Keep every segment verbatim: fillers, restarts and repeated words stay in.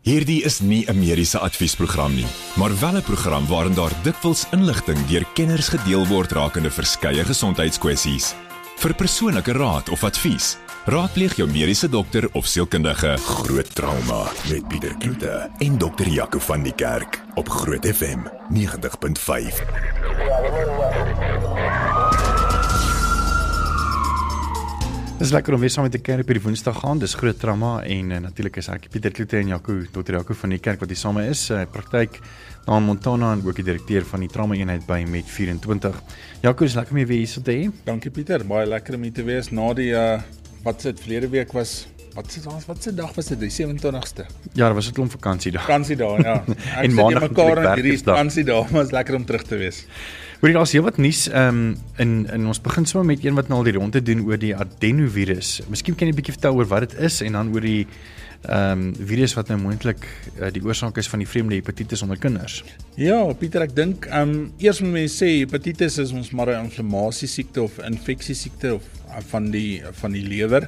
Hierdie is nie 'n mediese adviesprogram nie, maar wel 'n program waarin daar dikwels inligting deur kenners gedeel word rakende verskeie gesondheidskwessies. Vir persoonlike raad of advies, raadpleeg jou mediese dokter of sielkundige. Groot Trauma met Pieter Kloete en dokter Jaco van die Kerk op Groot F M negentig punt vyf. Dit is lekker om weer saam met die kerk op die Woensdag gaan. Dis Groot Trauma en uh, natuurlik is ek Pieter Kloete en Jaco, dokter Jaco van die Kerk wat hier saam is. Uh, praktyk na Montana en ook die direkteur van die trauma eenheid by Met vyf en twintig. Jaco, is lekker om jy weer hier so te hê. Dankie Pieter, baie lekker om hier te wees na die uh, wat se verlede week was. Wat se wat se dag was dit? Die sewe en twintigste. Ja, dit was 'n klomp vakansiedag. Vakansiedag, ja. Ek en sit maandag hier mekaar in hierdie werkersdag. vakansiedag, maar is lekker om terug te wees. Hoorie, daar's heel wat nuus um, in in ons begin sommer met een wat nou al die ronde doen oor die adenovirus. Miskien kan jy 'n bietjie vertel oor wat dit is en dan oor die ehm um, virus wat nou moontlik uh, die oorsaak is van die vreemde hepatitis onder kinders. Ja, Pieter, ek dink ehm um, eers moet mense sê hepatitis is ons maar 'n inflammasie siekte of infeksie siekte of uh, van die van die lewer.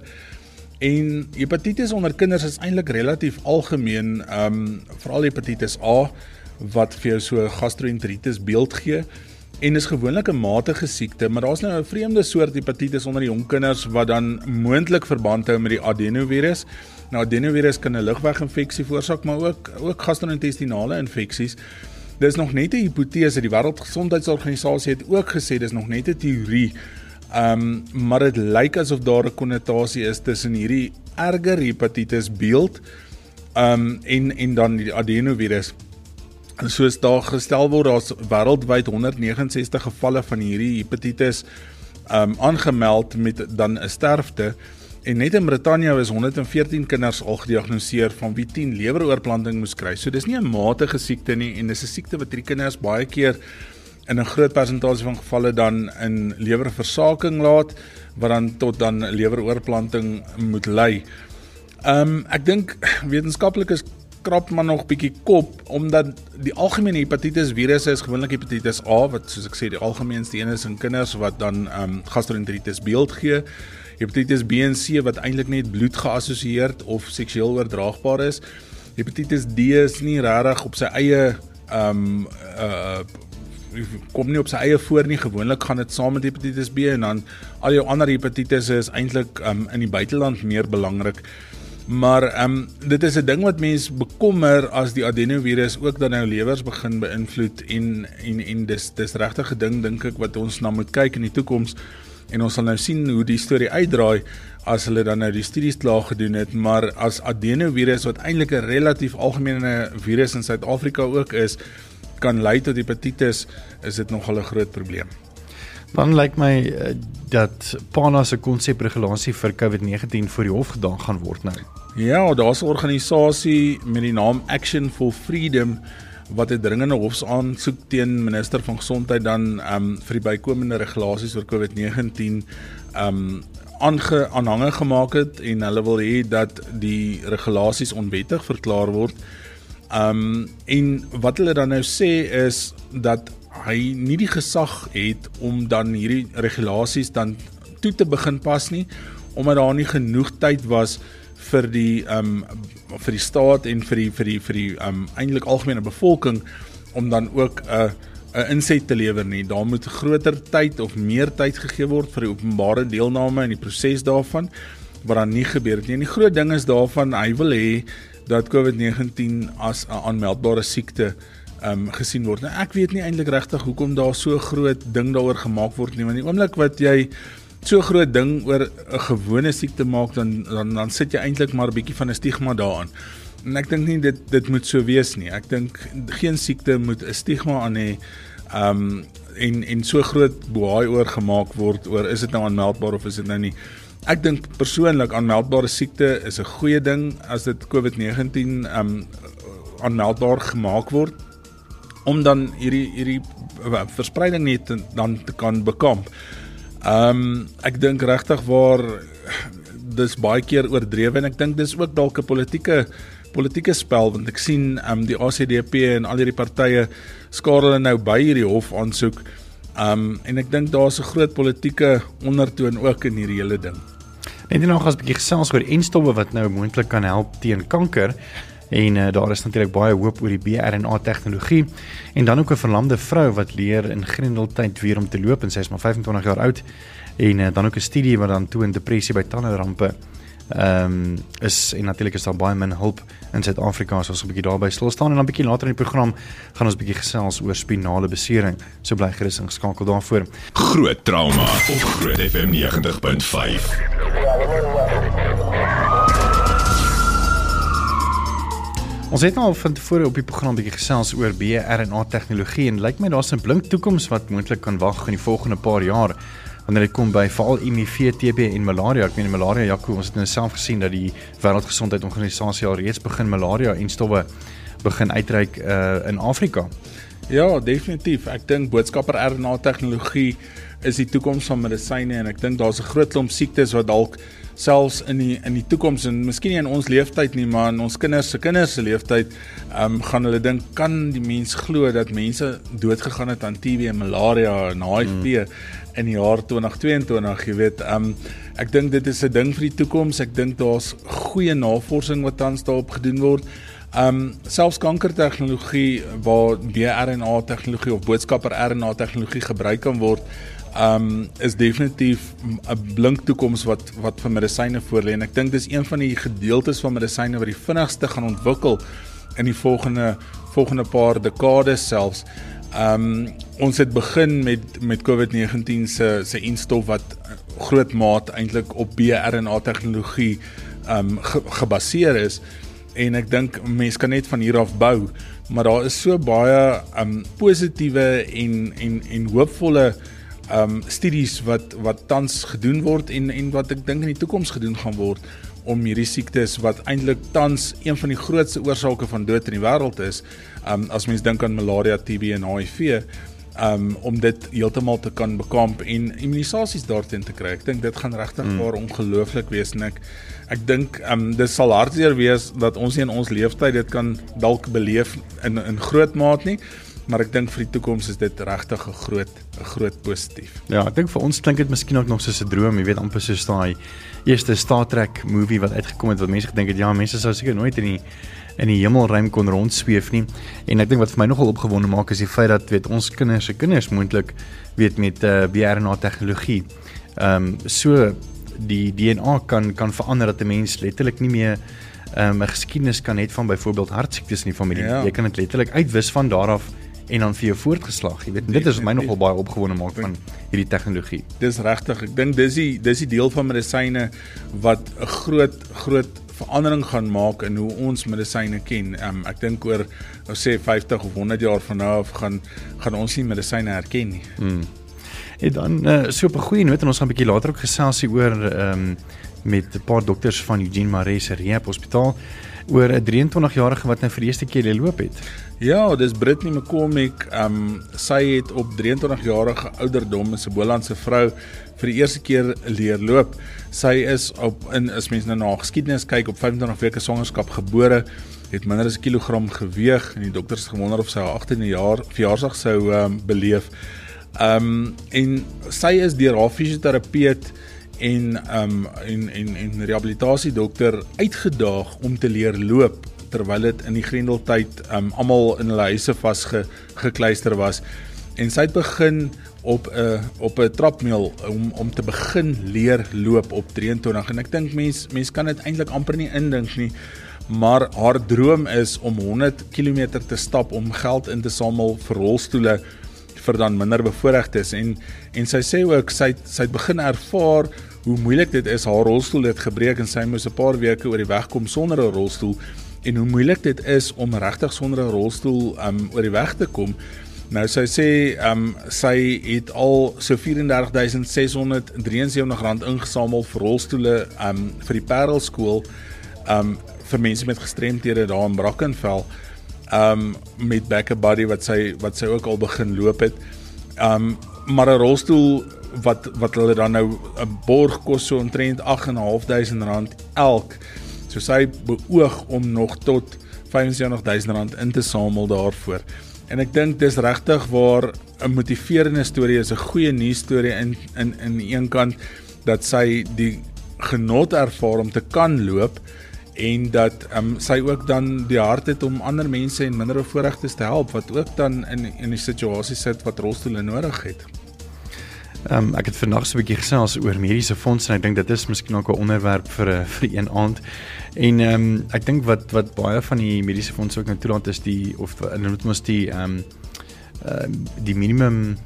En hepatitis onder kinders is eintlik relatief algemeen, ehm um, veral hepatitis A wat vir jou so gastroenteritis beeld gee. En is gewoonlik 'n matige siekte, maar daar's nou 'n vreemde soort hepatitis onder die jong kinders wat dan moontlik verband hou met die adenovirus. Nou adenovirus kan 'n lugweginfeksie veroorsaak, maar ook ook gastro-intestinale infeksies. Dis nog net 'n hipotese. Die Wêreldgesondheidsorganisasie het ook gesê dis nog net 'n teorie. Ehm um, maar dit lyk asof daar 'n konnotasie is tussen hierdie erger hepatitis beeld ehm um, en en dan die adenovirus. En soos daar gestel word, daar's wêreldwyd honderd neges en sestig gevalle van hierdie hepatitis um, aangemeld met dan 'n sterfte. En net in Brittanje is honderd en veertien kinders al gediagnoseer van wie tien leweroorplanting moes kry. So dis nie 'n matige siekte nie en dis 'n siekte wat hierdie kinders baie keer in 'n groot persentasie van gevalle dan in lewerversaking laat, wat dan tot dan leweroorplanting moet lei. Um, ek dink wetenskaplikes krap maar nog bietjie kop, omdat die algemene hepatitis virus is gewoonlik hepatitis A, wat soos ek sê die algemeenste een is in kinders wat dan um, gastroenteritis beeld gee. Hepatitis B en C wat eintlik net bloed geassosieerd of seksueel oordraagbaar is. Hepatitis D is nie regtig op sy eie um, uh, kom nie op sy eie voor nie, gewoonlik gaan dit saam met hepatitis B en dan al jou ander hepatitis is eintlik um, in die buiteland meer belangrik. Maar um, dit is 'n ding wat mens bekommer as die adenovirus ook dan nou lewers begin beïnvloed en en en dis dis regtig 'n ding dink ek wat ons na moet kyk in die toekoms en ons sal nou sien hoe die storie uitdraai as hulle dan nou die studies klaar gedoen het, maar as adenovirus wat eintlik 'n relatief algemene virus in Suid-Afrika ook is, kan lei tot hepatitis, is dit nogal 'n groot probleem. Dan lyk my uh, dat P A N A se konsepregulasie vir COVID negentien voor die hof gedaan gaan word nou. Ja, daar's 'n organisasie met die naam Action for Freedom wat 'n dringende hofsaansoek teen minister van Gesondheid dan um, vir die bykomende regulasies oor COVID negentien um, aange, aanhange gemaak het en hulle wil hê dat die regulasies onwettig verklaar word. Um, en wat hulle dan nou sê is dat hy nie die gesag het om dan hierdie regulasies dan toe te begin pas nie, omdat daar nie genoeg tyd was vir die um, vir die staat en vir die vir die vir die um, eintlik algemene bevolking om dan ook 'n uh, 'n inset te lewer nie. Daar moet groter tyd of meer tyd gegee word vir die openbare deelname en die proses daarvan, wat dan nie gebeur het nie. En die groot ding is daarvan, hy wil hê dat COVID negentien as 'n aanmeldbare siekte Um, gesien word. Nou, ek weet nie eintlik regtig hoekom daar so groot ding daaroor gemaak word nie, want die oomblik wat jy so groot ding oor 'n gewone siekte maak, dan, dan, dan sit jy eintlik maar 'n bietjie van 'n stigma daaraan. En ek dink nie dit, dit moet so wees nie. Ek dink geen siekte moet 'n stigma aan hê, um, en, en so groot bohaai oor gemaak word, oor is dit nou aanmeldbaar of is dit nou nie. Ek dink persoonlik aanmeldbare siekte is 'n goeie ding as dit COVID negentien um, aanmeldbaar gemaak word, om dan hierdie hierdie verspreiding net dan te kan bekamp. Um, ek dink regtig waar dis baie keer oordrewe en ek dink dis ook dalk 'n politieke politieke spel, want ek sien um, die A C D P en al hierdie partye skaar hulle nou by hierdie hof aansoek. Um, en ek dink daar's 'n groot politieke ondertoon ook in hierdie hele ding. Net nou gaan ons 'n bietjie gesels oor enstowwe wat nou moontlik kan help teen kanker. En uh, daar is natuurlik baie hoop oor die B R N A tegnologie en dan ook 'n verlamde vrou wat leer in grendeltyd weer om te loop en sy is maar vyfentwintig jaar oud en uh, dan ook 'n studie wat dan toon depressie by tanderampe um, is en natuurlik is daar baie min hulp in Suid-Afrika, so ons 'n bietjie daarby stil staan en dan 'n bietjie later in die program gaan ons 'n bietjie gesels oor spinale besering. So bly gerus ingeskakel daarvoor. Groot trauma op Groot F M negentig punt vyf. Ons het nou al van tevore op die program bietjie gesels oor B R N A tegnologie en lyk my daar's 'n blink toekoms wat moontlik kan wag in die volgende paar jaar wanneer dit kom by veral M I V, T B en malaria. Ek meen malaria, Jaco, ons het nou self gesien dat die Wêreldgesondheidsorganisasie al reeds begin malaria en stowwe begin uitreik uh, in Afrika. Ja, definitief. Ek dink boodskapper R N A tegnologie is die toekoms van medisyne en ek dink daar's 'n groot klomp siektes wat dalk selfs in die in die toekoms en miskien nie in ons leeftyd nie, maar in ons kinders se kinders se leeftyd, um, gaan hulle dink, kan die mens glo dat mense doodgegaan het aan T B en malaria en H I V mm. in die jaar twintig tweeëntwintig, jy weet. Um, ek dink dit is 'n ding vir die toekoms. Ek dink daar's goeie navorsing wat tans daarop gedoen word. Um, selfs kankertegnologie waar B R N A tegnologie of boodskapper R N A tegnologie gebruik kan word, um, is definitief 'n blink toekoms wat wat vir medisyne voorlê en ek dink dis een van die gedeeltes van medisyne wat die vinnigste gaan ontwikkel in die volgende volgende paar dekades selfs. Um, ons het begin met met COVID negentien se se instof wat groot maat eintlik op B R N A tegnologie um, ge, gebaseer is. En ek dink mense kan net van hier af bou, maar daar is so baie um, positiewe en en en hoopvolle um, studies wat wat tans gedoen word en en wat ek dink in die toekoms gedoen gaan word om hierdie siektes wat eintlik tans een van die grootste oorsake van dood in die wêreld is, um, as mens dink aan malaria, T B en H I V, um, om dit heeltemal te kan bekamp en immunisasies daarteen te kry. Ek dink dit gaan regtig mm. waar ongelooflik wees en ek Ek dink um, dit sal hartseer wees dat ons nie in ons leeftyd dit kan dalk beleef in in groot maat nie, maar ek dink vir die toekoms is dit regtig 'n groot 'n groot positief. Ja, ek dink vir ons klink dit miskien ook nog soos 'n droom, jy weet, amper soos daai eerste Star Trek movie wat uitgekom het wat mense gedink het ja, mense sou seker nooit in die in die hemelruim kon rondsweef nie. En ek dink wat vir my nogal opgewonde maak is die feit dat weet ons kinders se kinders moontlik weet met uh, B R N A tegnologie. Ehm um, so die D N A kan kan verander dat 'n mens letterlik nie meer um, 'n geskiedenis kan hê van byvoorbeeld hartsiektes in die familie. Ja. Jy kan dit letterlik uitwis van daar af en dan vir jou voortgeslag. Jy weet, dit is my nogal baie opgewonde maak van hierdie tegnologie. Dis regtig. Ek dink dis die dis die deel van medisyne wat 'n groot groot verandering gaan maak in hoe ons medisyne ken. Um, ek dink oor nou sê vyftig of honderd jaar van nou af gaan gaan ons nie medisyne herken nie. Hmm. En dan uh, so op 'n goeie noot en ons gaan 'n bietjie later ook gesels oor um, met 'n paar dokters van Eugene Maree se Rehab Hospitaal oor 'n drieëntwintigjarige wat nou vir die eerste keer geloop het. Ja, dis Brittany McCormick. Um, sy het op drieëntwintigjarige ouderdom as 'n Bolandse vrou vir die eerste keer leer loop. Sy is op in as mens nou na geskiedenis kyk op vyfentwintig weke swangerskap gebore, het minder as 'n kilogram geweeg en die dokters het gewonder of sy haar agttiende jaar verjaarsdag sou um, beleef. Um, en sy is deur haar fisioterapeut en um, en en en rehabilitasiedokter uitgedaag om te leer loop terwyl dit in die grendeltyd um, almal in hulle huise vasgekluister was. En sy het begin op 'n uh, op 'n trapmeel om om te begin leer loop op drieëntwintig en ek dink mense mense kan dit eintlik amper nie indink nie. Maar haar droom is om honderd kilometer te stap om geld in te samel vir rolstoele vir dan minder bevoorregtes en en sy sê ook sy sy het begin ervaar hoe moeilik dit is. Haar rolstoel het gebreek en sy moes 'n paar weke oor die weg kom sonder 'n rolstoel en hoe moeilik dit is om regtig sonder 'n rolstoel um, oor die weg te kom. Nou sy sê um, sy het al so vyf en dertig duisend ses honderd drie en sewentig rand ingesamel vir rolstoele um, vir die Parel skool um, vir mense met gestremthede daar in Brackenfell. Um, met Back a Buddy wat sy wat sy ook al begin loop het. Um, maar 'n rolstoel wat wat hulle dan nou 'n borg kos so omtrent agt en 'n half duisend rand elk. So sy beoog om nog tot vyf en sewentig duisend rand in te samel daarvoor. En ek dink dis regtig waar 'n motiverende storie is, 'n goeie nuus storie in in in een kant dat sy die genot ervaar om te kan loop en dat um, sy ook dan die hart het om ander mense en minderbevoorregtes te help, wat ook dan in, in die situasie sit wat rolstoele nodig het. Um, ek het vandag so 'n bietjie gesels oor mediese fondse en ek dink dit is miskien ook 'n onderwerp vir 'n vir een aand. En um, ek dink wat wat baie van die mediese fondse ook nou toelaat is die of hulle noem ons die um, uh, die minimum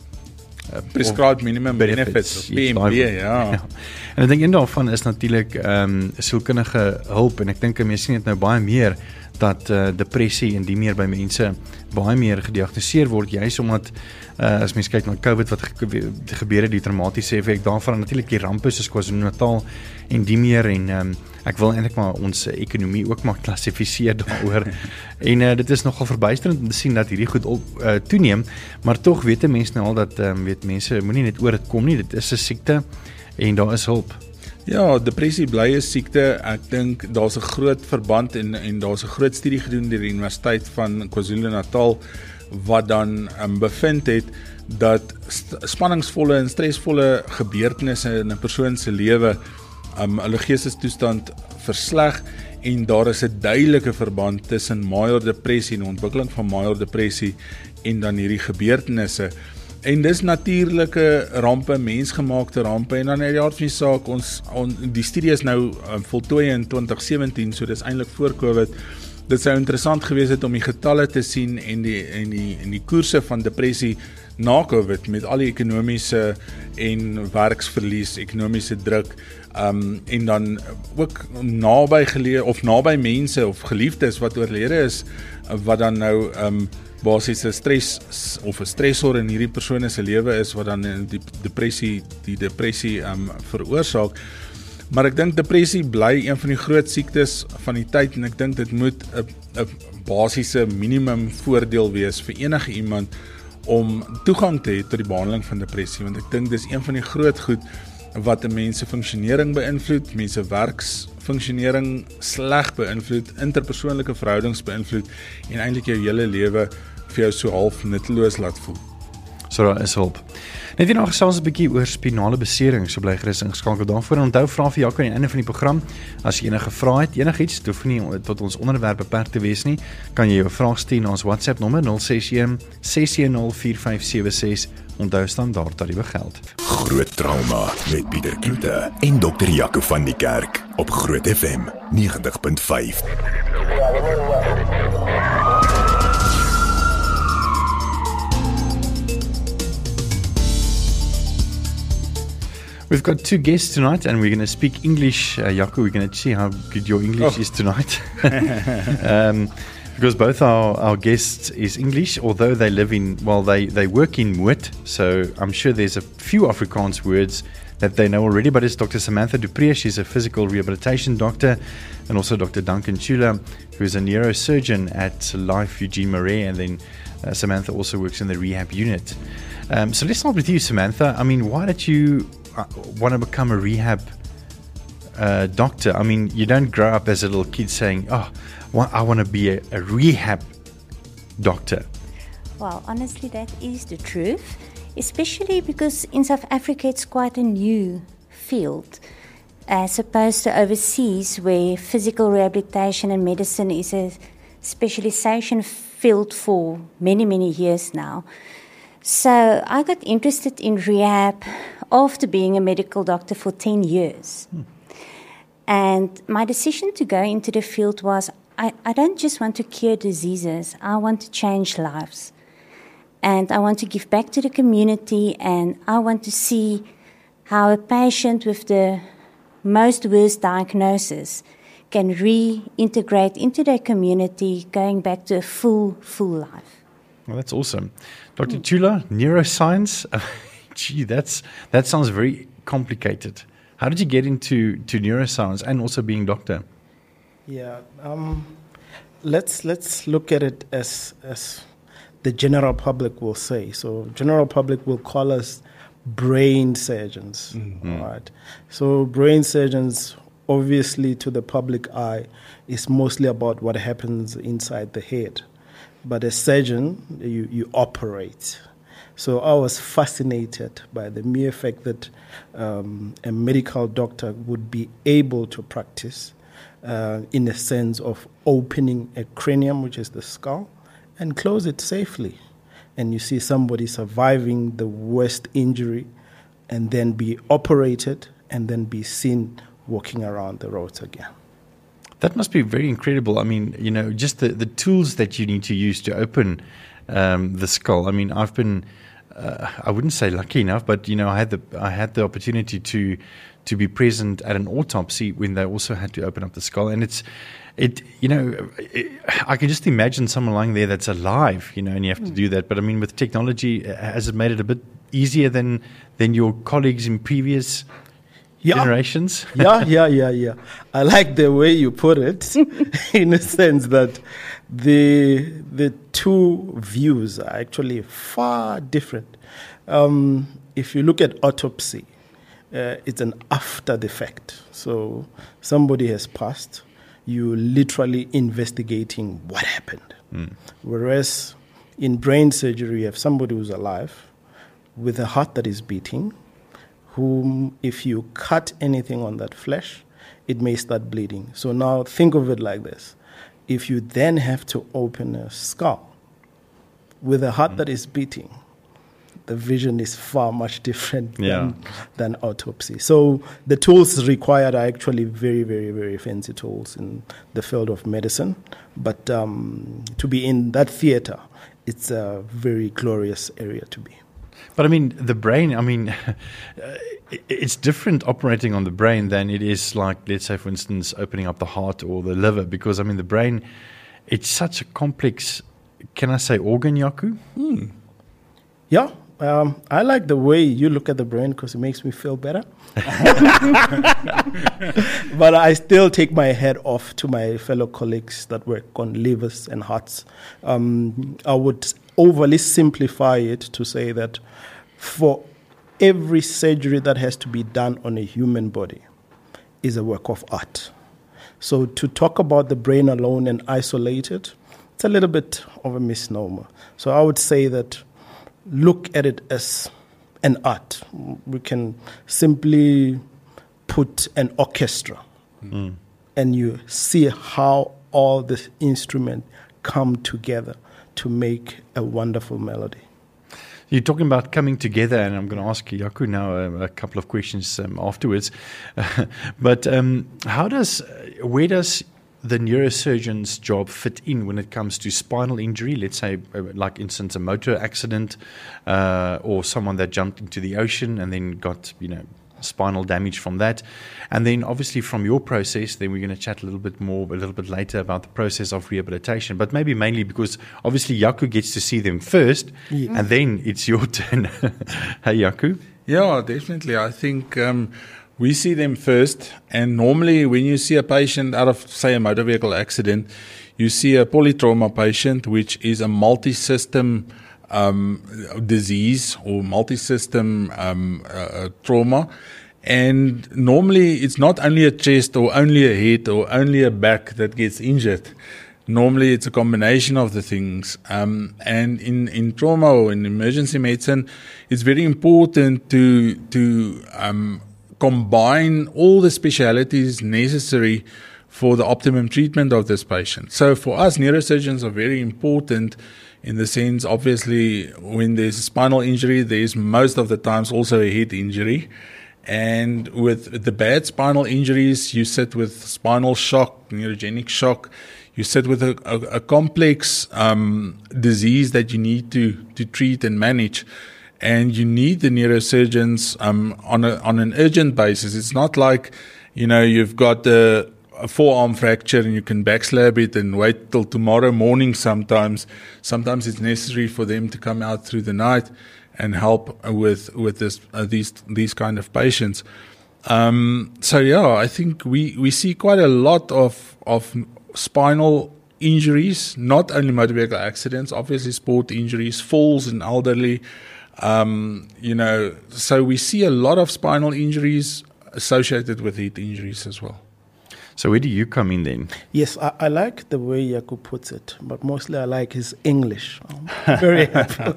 uh, prescribed minimum benefits, benefits P M B, ja. ja. En ek dink een daarvan is natuurlik um, sielkundige hulp en ek dink mense sien dit nou baie meer dat uh, depressie en die meer by mense baie meer gediagnoseer word, juis omdat uh, as mens kyk na COVID wat ge gebeur het, die traumatiese effek daarvan, natuurlik die rampe soos KwaZulu-Natal en die meer en um, ek wil eintlik maar ons ekonomie ook maar klassifiseer daaroor en uh, dit is nogal verbuisterend om te sien dat hierdie goed op, uh, toeneem, maar tog weet mense nou al dat um, weet mense moenie net oor dit kom nie, dit is 'n siekte en daar is hulp. Ja, depressie bly 'n siekte. Ek dink daar's 'n groot verband en en daar's 'n groot studie gedoen deur die Universiteit van KwaZulu-Natal wat dan um, bevind het dat spanningsvolle en stresvolle gebeurtenisse in 'n persoon se lewe um, hulle geestestoestand versleg en daar is 'n duidelike verband tussen major depressie en ontwikkeling van major depressie en dan hierdie gebeurtenisse. En dis natuurlike rampe, mensgemaakte rampe en dan uit die aard van die saak, ons on, die studie is nou um, voltooi in twintig sewentien, so dis eintlik voor COVID. Dit sou interessant gewees het om die getalle te sien en die en die en die koerse van depressie na COVID met al die ekonomiese en werksverlies, ekonomiese druk, um, en dan ook naby geleë of naby mense of geliefdes wat oorlede is, wat dan nou um, basies 'n stres of 'n stresor in hierdie persone se lewe is wat dan die depressie die depressie um, veroorsaak. Maar ek dink depressie bly een van die groot siektes van die tyd en ek dink dit moet 'n 'n basiese minimum voordeel wees vir enige iemand om toegang te hê tot die behandeling van depressie, want ek dink dis een van die groot goed wat 'n mens se funksionering beïnvloed, mense werksfunksionering sleg beïnvloed, interpersoonlike verhoudings beïnvloed en eintlik jou hele lewe vir jou so half nutteloos laat voel. So daar is hulp. Net hierna gesels 'n bietjie oor spinale besering, so bly gerus ingeskakel daarvoor. En onthou, vra vir Jaco aan die einde van die program, as jy enige vrae het, enigiets, hoef nie tot ons onderwerp beperk te wees nie, kan jy jou vraag stuur na ons WhatsApp nommer nul ses een ses een nul vier vyf sewe ses. Onthou standaard tariewe geld. Groot Trauma met Pieter Kloete en dokter Jaco van die Kerk op Groot F M negentig punt vyf. We've got two guests tonight and we're going to speak English. Uh, Jaco, we're going to see how good your English oh. is tonight. um, because both our, our guests is English, although they live in, well, they, they work in Moot, so I'm sure there's a few Afrikaans words that they know already, but it's Doctor Samantha du Preez, she's a physical rehabilitation doctor, and also Doctor Duncan Chula, who's a neurosurgeon at Life Eugene Marais, and then uh, Samantha also works in the rehab unit. Um, so let's start with you, Samantha. I mean, why did you uh, want to become a rehab uh, doctor? I mean, you don't grow up as a little kid saying, oh, well, I want to be a, a rehab doctor. Well, honestly, that is the truth, especially because in South Africa it's quite a new field, as opposed to overseas where physical rehabilitation and medicine is a specialization field for many, many years now. So I got interested in rehab after being a medical doctor for ten years. Hmm. And my decision to go into the field was, I, I don't just want to cure diseases, I want to change lives. And I want to give back to the community, and I want to see how a patient with the most worst diagnosis can reintegrate into their community, going back to a full, full life. Well, that's awesome. Doctor Chula, neuroscience, gee, that's that sounds very complicated. How did you get into to neuroscience and also being doctor? Yeah, um, let's let's look at it as as the general public will say. So, general public will call us brain surgeons, mm-hmm. right? So, brain surgeons, obviously, to the public eye, is mostly about what happens inside the head. But as surgeon, you, you operate. So I was fascinated by the mere fact that um, a medical doctor would be able to practice uh, in a sense of opening a cranium, which is the skull, and close it safely. And you see somebody surviving the worst injury and then be operated and then be seen walking around the roads again. That must be very incredible. I mean, you know, just the, the tools that you need to use to open um, the skull. I mean, I've been, uh, I wouldn't say lucky enough, but, you know, I had the I had the opportunity to to be present at an autopsy when they also had to open up the skull. And it's, it you know, it, I can just imagine someone lying there that's alive, you know, and you have to do that. But, I mean, with technology, has it made it a bit easier than, than your colleagues in previous Yeah. generations? yeah, yeah, yeah, yeah. I like the way you put it, in a sense that the the two views are actually far different. Um, if you look at autopsy, uh, it's an after the fact. So somebody has passed, you're literally investigating what happened. Mm. Whereas in brain surgery, you have somebody who's alive with a heart that is beating, whom, if you cut anything on that flesh, it may start bleeding. So now think of it like this. If you then have to open a skull with a heart mm. that is beating, the vision is far much different yeah. than, than autopsy. So the tools required are actually very, very, very fancy tools in the field of medicine. But um, to be in that theater, it's a very glorious area to be. But I mean, the brain, I mean, it's different operating on the brain than it is like, let's say, for instance, opening up the heart or the liver, because, I mean, the brain, it's such a complex, can I say, organ, Jaco? Hmm. Yeah, um, I like the way you look at the brain because it makes me feel better. But I still take my head off to my fellow colleagues that work on livers and hearts. Um, I would overly simplify it to say that for every surgery that has to be done on a human body is a work of art. So to talk about the brain alone and isolate it, it's a little bit of a misnomer. So I would say that look at it as an art. We can simply put an orchestra mm. and you see how all the instruments come together to make a wonderful melody. You're talking about coming together, and I'm going to ask Jaco now a, a couple of questions um, afterwards. but um, how does, where does the neurosurgeon's job fit in when it comes to spinal injury? Let's say, uh, like, instance, a motor accident, uh, or someone that jumped into the ocean and then got, you know, spinal damage from that. And then obviously from your process, then we're going to chat a little bit more a little bit later about the process of rehabilitation, but maybe mainly because obviously Jaco gets to see them first, yes. and then it's your turn. Hey, Jaco? Yeah, definitely. I think um, we see them first, and normally when you see a patient out of, say, a motor vehicle accident, you see a polytrauma patient, which is a multi-system Um, disease or multi-system um, uh, trauma, and normally it's not only a chest or only a head or only a back that gets injured. Normally it's a combination of the things, um, and in, in trauma or in emergency medicine, it's very important to to um, combine all the specialities necessary for the optimum treatment of this patient. So for us, neurosurgeons are very important in the sense, obviously, when there's a spinal injury, there's most of the times also a head injury. And with the bad spinal injuries, you sit with spinal shock, neurogenic shock. You sit with a, a, a complex um, disease that you need to, to treat and manage. And you need the neurosurgeons um, on a, on an urgent basis. It's not like, you know, you've got the a forearm fracture and you can backslab it and wait till tomorrow morning sometimes. Sometimes it's necessary for them to come out through the night and help with with this uh, these these kind of patients. Um, so yeah, I think we, we see quite a lot of of spinal injuries, not only motor vehicle accidents, obviously sport injuries, falls in elderly. Um, you know, so we see a lot of spinal injuries associated with head injuries as well. So where do you come in then? Yes, I, I like the way Jaco puts it, but mostly I like his English. I'm very happy.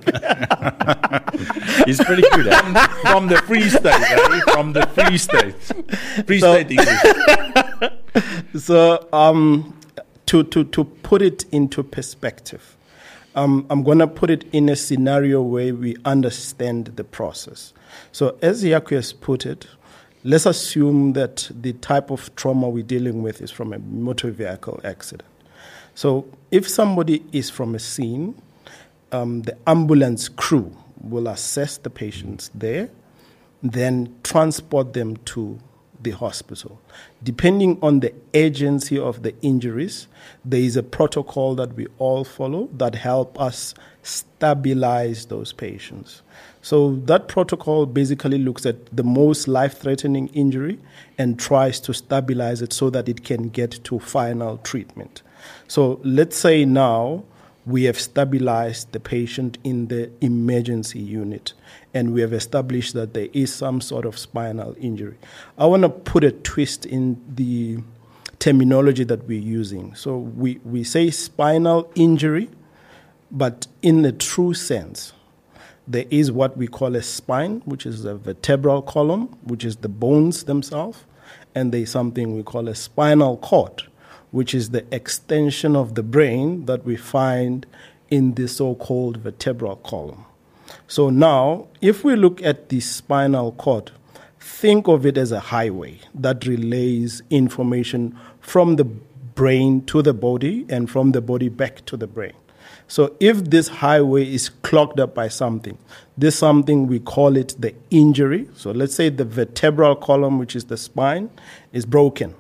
He's pretty good at it. From the Free State, eh? From the Free State. Free so, State English. So, um, to, to, to put it into perspective, um, I'm going to put it in a scenario where we understand the process. So, as Yaku has put it, let's assume that the type of trauma we're dealing with is from a motor vehicle accident. So, if somebody is from a scene, um, the ambulance crew will assess the patients there, then transport them to the hospital. Depending on the urgency of the injuries, there is a protocol that we all follow that help us stabilize those patients. So that protocol basically looks at the most life-threatening injury and tries to stabilize it so that it can get to final treatment. So let's say now we have stabilized the patient in the emergency unit and we have established that there is some sort of spinal injury. I want to put a twist in the terminology that we're using. So we, we say spinal injury, but in the true sense, there is what we call a spine, which is the vertebral column, which is the bones themselves, and there's something we call a spinal cord, which is the extension of the brain that we find in the so-called vertebral column. So now, if we look at the spinal cord, think of it as a highway that relays information from the brain to the body and from the body back to the brain. So if this highway is clogged up by something, this something, we call it the injury. So let's say the vertebral column, which is the spine, is broken.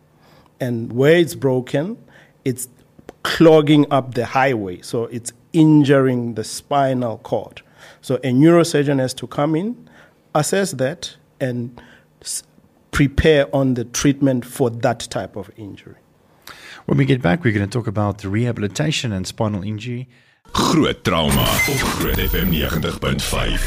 And where it's broken, it's clogging up the highway. So it's injuring the spinal cord. So a neurosurgeon has to come in, assess that, and s- prepare on the treatment for that type of injury. When we get back, we're going to talk about rehabilitation and spinal injury. Groot Trauma op Groot F M ninety point five.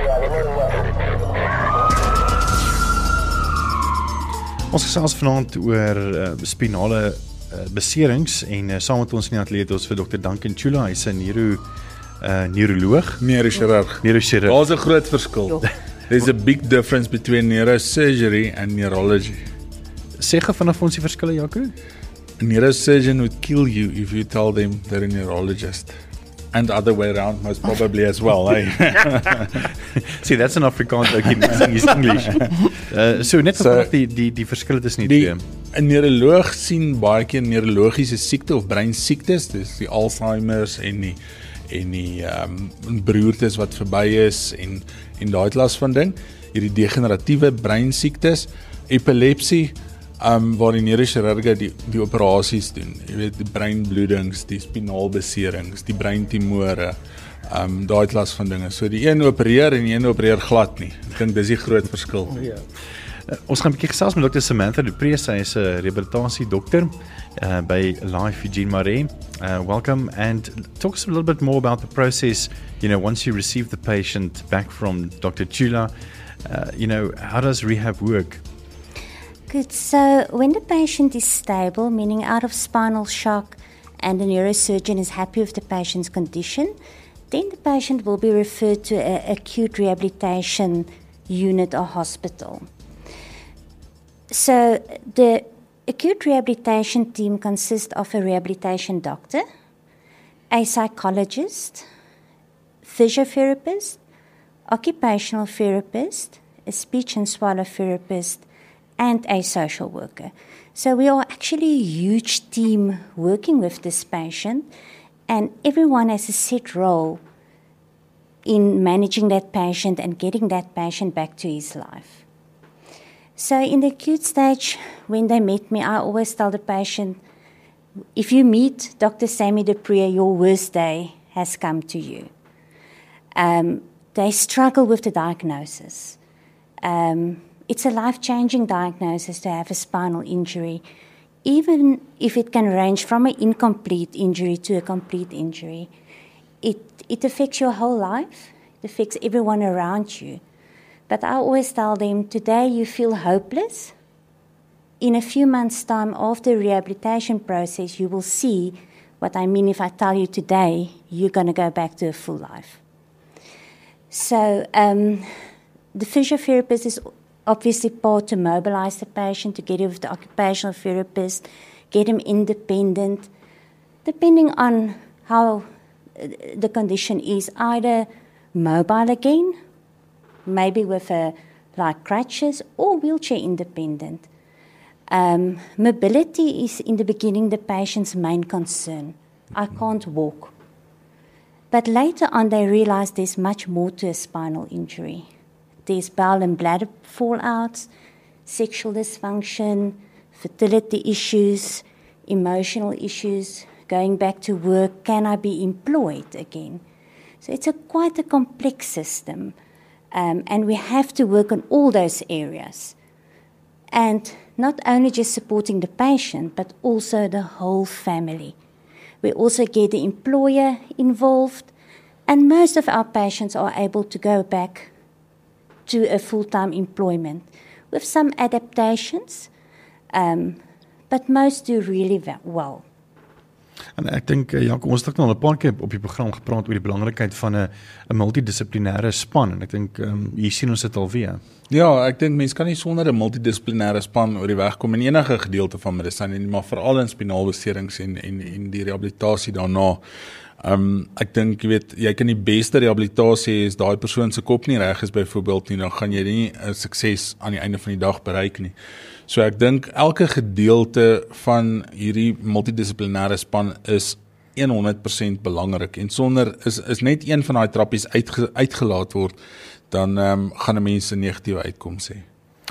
Ons gesels vanaand oor uh, spinale uh, beserings en uh, saam met ons in die ateljee het ons vir dokter Duncan Chula, hy's 'n neuro uh, neuroloog, Neurochirurg. neurochirurg. Daar's 'n groot verskil. There's a big difference between neurosurgery and neurology. Sê gou vanaf ons die verskille, Jaco? A neurosurgeon would kill you if you tell them they're a neurologist. And the other way around, most probably as well, eh? See, that's an Afrikaans ook in English. Uh, so net So, so, die die die verskille tussen die Die twee. 'n neuroloog sien baie keer neurologiese siekte of breinsiektes, dis die Alzheimer's en die en die ehm um, beroertes wat verby is en en daai klas van ding, hierdie degeneratiewe breinsiektes, epilepsie, um, waar die neurochirurge die die operasies doen. Jy weet, die breinbloedings, die spinaalbeserings, die breintumore, um, daai klas van dinge. So die een opereer en die een opereer glad nie. Ek dink dis die groot verskil. Yeah. Uh, ons gaan 'n bietjie gesels met dokter Samantha Du Preez, sy is 'n rehabilitasie dokter uh, by Life Eugene Maree. Uh, welcome, and talk us a little bit more about the process. You know, once you receive the patient back from Doctor Chula, uh, you know, how does rehab work? Good. So when the patient is stable, meaning out of spinal shock, and the neurosurgeon is happy with the patient's condition, then the patient will be referred to an acute rehabilitation unit or hospital. So the acute rehabilitation team consists of a rehabilitation doctor, a psychologist, physiotherapist, occupational therapist, a speech and swallow therapist, and a social worker. So we are actually a huge team working with this patient, and everyone has a set role in managing that patient and getting that patient back to his life. So in the acute stage, when they meet me, I always tell the patient, if you meet Doctor Sammy Du Preez, your worst day has come to you. Um, they struggle with the diagnosis. Um, it's a life-changing diagnosis to have a spinal injury, even if it can range from an incomplete injury to a complete injury. It, it affects your whole life. It affects everyone around you. But I always tell them, today you feel hopeless. In a few months' time, after the rehabilitation process, you will see what I mean if I tell you today, you're going to go back to a full life. So um, the physiotherapist is obviously part to mobilize the patient, to get him with the occupational therapist, get him independent, depending on how the condition is, either mobile again, maybe with a, like crutches, or wheelchair independent. Um, mobility is in the beginning the patient's main concern. I can't walk. But later on they realize there's much more to a spinal injury. There's bowel and bladder fallouts, sexual dysfunction, fertility issues, emotional issues, going back to work, can I be employed again? So it's a quite a complex system, um, and we have to work on all those areas. And not only just supporting the patient, but also the whole family. We also get the employer involved, and most of our patients are able to go back to a full-time employment with some adaptations, um, but most do really well. En ek dink Jaco, ons het ook nog 'n paar keer op die program gepraat oor die belangrikheid van 'n 'n multidissiplinêre span, en ek dink um, hier sien ons dit alweer. Ja, ek dink mense kan nie sonder 'n multidissiplinêre span oor die weg kom in enige gedeelte van medisyne nie, maar veral in spinaalbeserings en en en die rehabilitasie daarna. Um, ek dink, jy weet, jy kan die beste rehabilitasie hê as daai persoon se kop nie reg is byvoorbeeld nie, dan gaan jy nie 'n sukses aan die einde van die dag bereik nie. So ek dink elke gedeelte van hierdie multidissiplinêre span is honderd persent belangrik, en sonder is is net een van daai trappies uitge, uitgelaat word, dan um, gaan 'n mens 'n negatiewe uitkoms hê.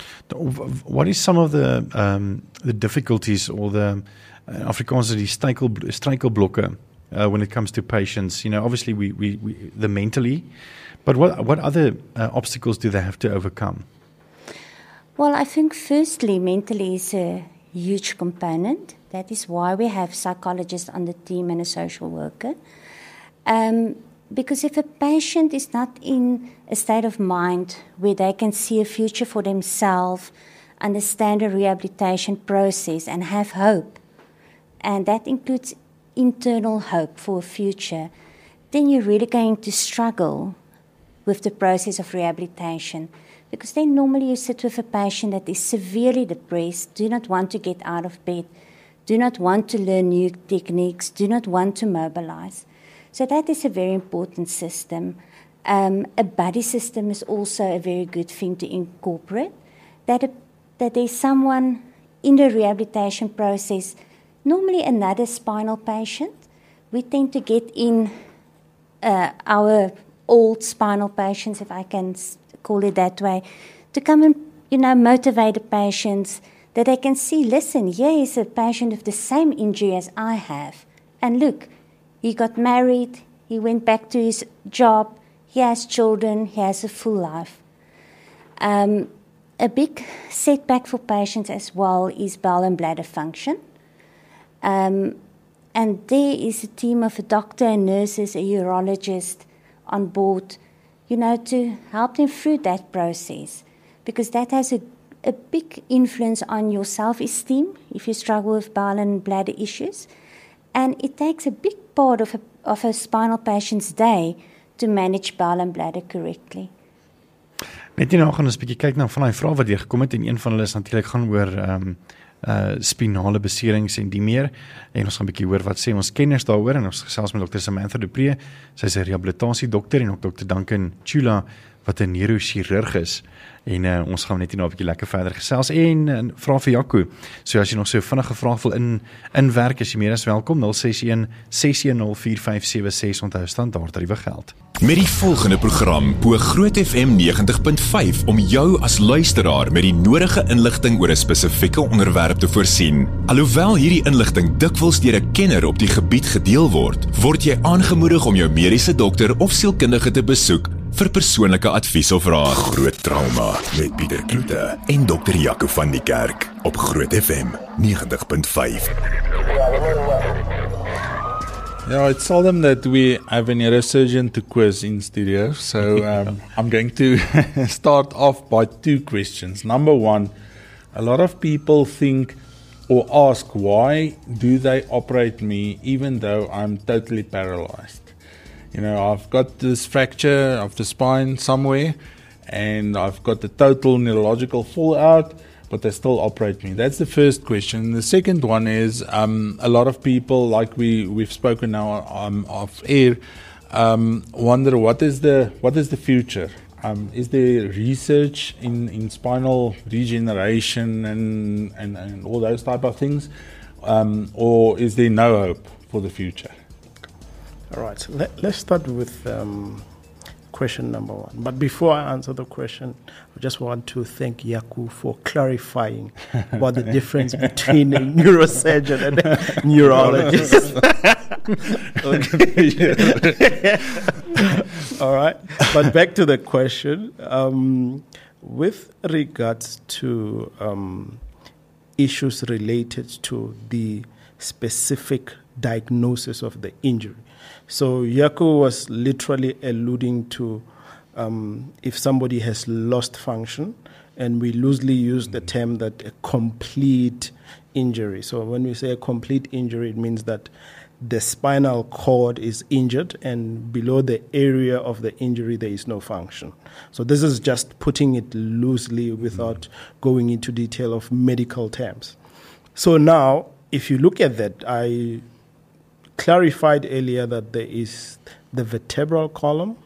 What is some of the um, the difficulties or the uh, Afrikaans die struikel struikelblokke uh, when it comes to patients? You know, obviously we we, we the mentally, but what what other uh, obstacles do they have to overcome? Well, I think firstly, mentally is a huge component. That is why we have psychologists on the team and a social worker. Um, because if a patient is not in a state of mind where they can see a future for themselves, understand the rehabilitation process and have hope, and that includes internal hope for a future, then you're really going to struggle with the process of rehabilitation. Because then normally you sit with a patient that is severely depressed, do not want to get out of bed, do not want to learn new techniques, do not want to mobilize. So that is a very important system. Um, a buddy system is also a very good thing to incorporate, that, a, that there's someone in the rehabilitation process, normally another spinal patient. We tend to get in uh, our old spinal patients, if I can call it that way, to come and, you know, motivate the patients that they can see, listen, here is a patient with the same injury as I have. And look, he got married, he went back to his job, he has children, he has a full life. Um, a big setback for patients as well is bowel and bladder function. Um, and there is a team of a doctor and nurses, a urologist on board, you know, to help them through that process, because that has a, a big influence on your self-esteem if you struggle with bowel and bladder issues. And it takes a big part of a, of a spinal patient's day to manage bowel and bladder correctly. Net hierna gaan ons 'n bietjie kyk na van daai vrae wat jy gekom het, en een van hulle is natuurlik gaan oor um, uh, spinale beserings en die meer, en ons gaan 'n bietjie hoor wat sê ons kenners daaroor, en ons gesels met dokter Samantha du Preez, sy is 'n rehabilitasiedokter, en ook dokter Duncan Chula wat 'n neurochirurg is, en uh, ons gaan net hierna 'n bietjie lekker verder gesels, en uh, vra vir Jaco, so as jy nog so vinnige vrae wil in, inwerk, is jy meer as welkom, nul ses een ses een nul vier vyf sewe ses, onthou standaard tariewe geld. Met die volgende program bo Groot F M negentig punt vyf om jou as luisteraar met die nodige inligting oor 'n spesifieke onderwerp te voorsien. Alhoewel hierdie inligting dikwels deur 'n kenner op die gebied gedeel word, word jy aangemoedig om jou mediese dokter of sielkundige te besoek vir persoonlike advies of raad. Groot Trauma met Pieter Kloete en dokter Jaco van die Kerk op Groot F M negentig punt vyf. Yeah, it's seldom that we have a neurosurgeon to quiz in studio, so um, I'm going to start off by two questions. Number one, a lot of people think or ask, why do they operate me even though I'm totally paralyzed? You know, I've got this fracture of the spine somewhere, and I've got the total neurological fallout, but they still operate me. That's the first question. The second one is um, a lot of people, like we, we've spoken now um, off air, um, wonder what is the what is the future? Um, is there research in, in spinal regeneration and, and, and all those type of things? Um, or is there no hope for the future? All right, so let, let's start with um, question number one. But before I answer the question, I just want to thank Yaku for clarifying about the difference between a neurosurgeon and a neurologist. All right, but back to the question. Um, with regards to um, issues related to the specific diagnosis of the injury. So Yaku was literally alluding to um, if somebody has lost function, and we loosely use the term that a complete injury. So when we say a complete injury, it means that the spinal cord is injured, and below the area of the injury there is no function. So this is just putting it loosely without mm-hmm. going into detail of medical terms. So now, if you look at that, I clarified earlier that there is the vertebral column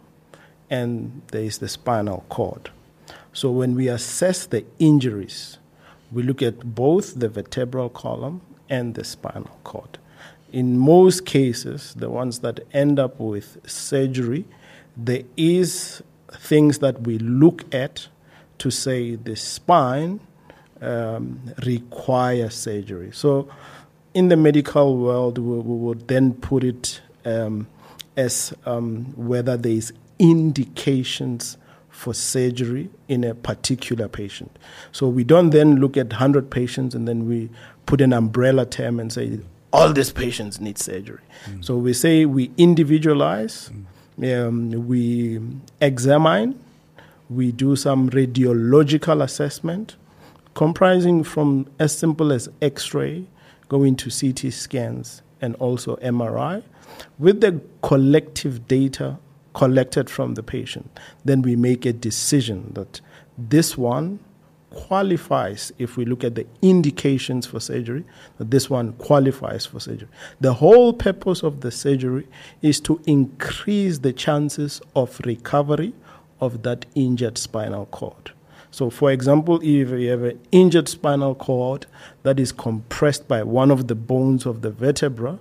and there is the spinal cord. So when we assess the injuries, we look at both the vertebral column and the spinal cord. In most cases, the ones that end up with surgery, there is things that we look at to say the spine um, requires surgery. So in the medical world, we, we would then put it um, as um, whether there is indications for surgery in a particular patient. So we don't then look at one hundred patients and then we put an umbrella term and say, all these patients need surgery. Mm. So we say we individualize, mm. um, we examine, we do some radiological assessment, comprising from as simple as X-ray, going to C T scans, and also M R I. With the collective data collected from the patient, then we make a decision that this one qualifies, if we look at the indications for surgery, that this one qualifies for surgery. The whole purpose of the surgery is to increase the chances of recovery of that injured spinal cord. So, for example, if you have an injured spinal cord that is compressed by one of the bones of the vertebra,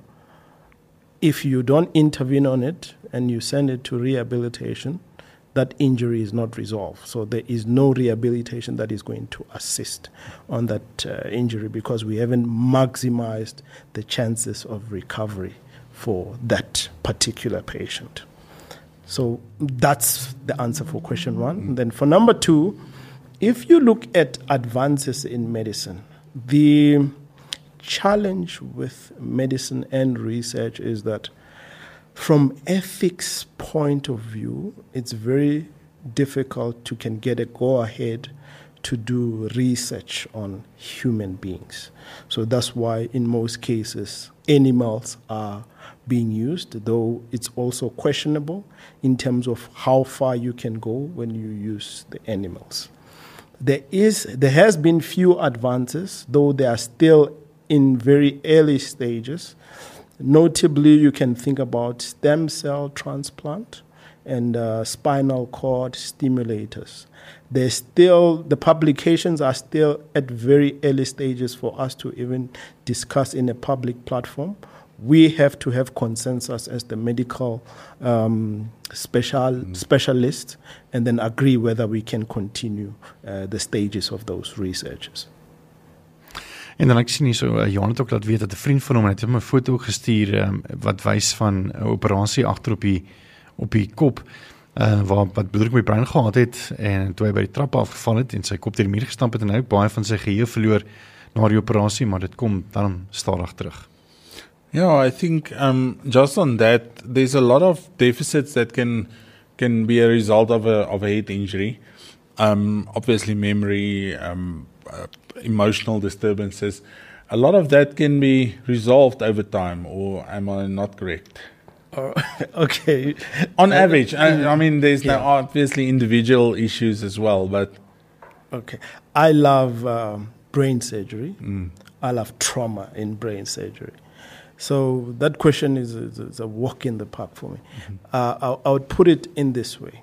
if you don't intervene on it and you send it to rehabilitation, that injury is not resolved. So there is no rehabilitation that is going to assist on that uh, injury because we haven't maximized the chances of recovery for that particular patient. So that's the answer for question one. And then for number two, if you look at advances in medicine, the challenge with medicine and research is that from ethics point of view, it's very difficult to can get a go-ahead to do research on human beings. So that's why in most cases animals are being used, though it's also questionable in terms of how far you can go when you use the animals. There is, there has been few advances, though they are still in very early stages. Notably, you can think about stem cell transplant and uh, spinal cord stimulators. There's still, the publications are still at very early stages for us to even discuss in a public platform. We have to have consensus as the medical um, special mm. specialists and then agree whether we can continue uh, the stages of those researches. En dan ek sien hier so, uh, Johan het ook laat weet dat 'n vriend van hom het hom 'n foto gestuur um, wat wys van 'n operasie agter op die op die kop uh, waar wat bloed op die brein gehad het en toe hy by die trap afgeval het en sy kop teen die muur gestamp het en hy ook baie van sy geheue verloor na die operasie, maar dit kom dan stadig terug. Yeah, I think um, just on that, there's a lot of deficits that can can be a result of a of a head injury. Um, obviously, memory, um, uh, emotional disturbances. A lot of that can be resolved over time, or am I not correct? Uh, okay. On average, I, I mean, there's Yeah. now obviously individual issues as well, but Okay. I love um, brain surgery. I love trauma in brain surgery. So that question is, is, is a walk in the park for me. Uh, I, I would put it in this way.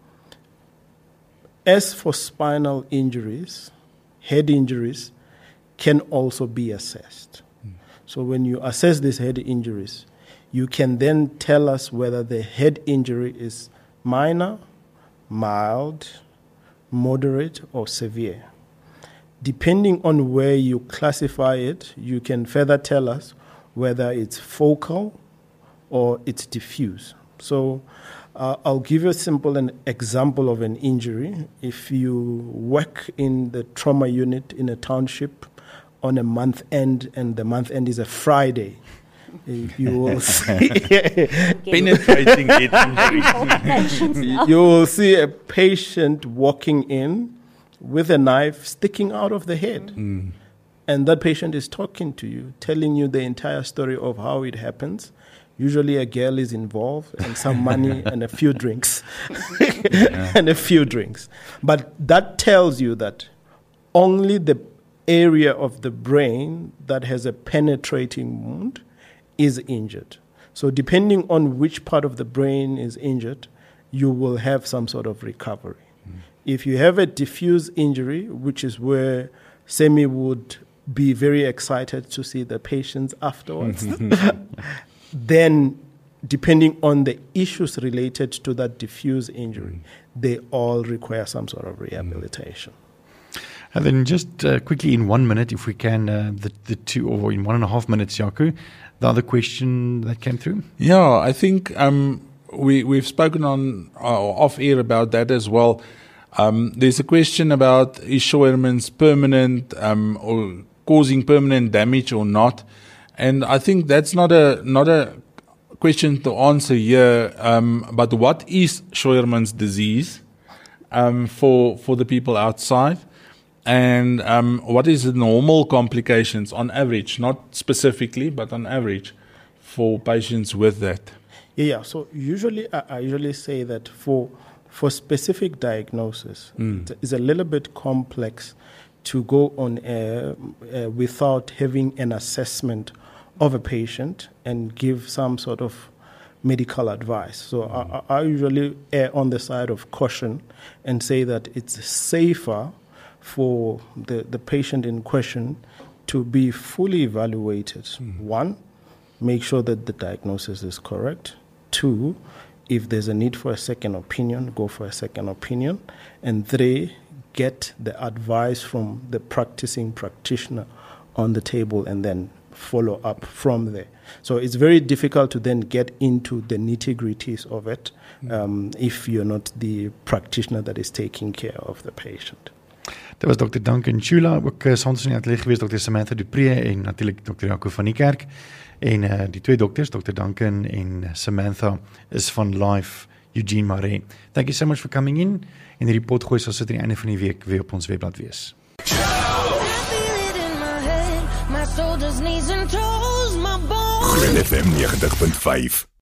As for spinal injuries, head injuries can also be assessed. So when you assess these head injuries, you can then tell us whether the head injury is minor, mild, moderate, or severe. Depending on where you classify it, you can further tell us whether it's focal or it's diffuse. So uh, I'll give you a simple an example of an injury. If you work in the trauma unit in a township on a month end, and the month end is a Friday, you will see penetrating head injury. you will see a patient walking in with a knife sticking out of the head. Mm. And that patient is talking to you, telling you the entire story of how it happens. Usually a girl is involved and some money and a few drinks. and a few drinks. But that tells you that only the area of the brain that has a penetrating wound is injured. So depending on which part of the brain is injured, you will have some sort of recovery. Mm. If you have a diffuse injury, which is where Semi would be very excited to see the patients afterwards, then depending on the issues related to that diffuse injury, mm. they all require some sort of rehabilitation. And then just uh, quickly in one minute, if we can, uh, the, the two, or in one and a half minutes, Jaco, the other question that came through? Yeah, I think um, we, we've spoken on uh, off air about that as well. Um, there's a question about is Scheuermann's permanent um, or causing permanent damage or not, and I think that's not a not a question to answer here. Um, but what is Scheuermann's disease um, for for the people outside? And um, what is the normal complications on average, not specifically, but on average, for patients with that? Yeah, yeah. So usually, I, I usually say that for for specific diagnosis, Mm. it's a little bit complex to go on air uh, without having an assessment of a patient and give some sort of medical advice. So mm. I, I usually err on the side of caution and say that it's safer for the, the patient in question to be fully evaluated. Mm. One, make sure that the diagnosis is correct. Two, if there's a need for a second opinion, go for a second opinion. And three, get the advice from the practicing practitioner on the table and then follow up from there. So it's very difficult to then get into the nitty-gritties of it um, if you're not the practitioner that is taking care of the patient. Dit was dokter Duncan Chula, ook uh, saans in die ateljee gewees dokter Samantha Dupree en natuurlik dokter Jaco van die Kerk. En uh, die twee dokters, dokter Duncan en Samantha, is van Life Eugene Maree. Thank you so much for coming in. En die report gooi sal sit aan die einde van die week weer op ons webblad wees. Groot F M ninety point five